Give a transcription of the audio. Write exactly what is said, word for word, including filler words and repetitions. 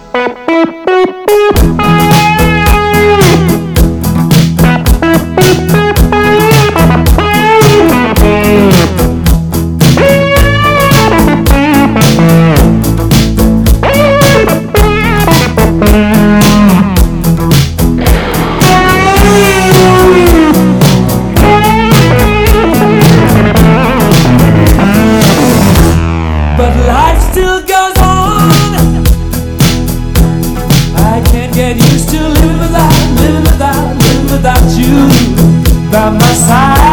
But life still goes on. I can't get used to living without, living without, living without you by my side.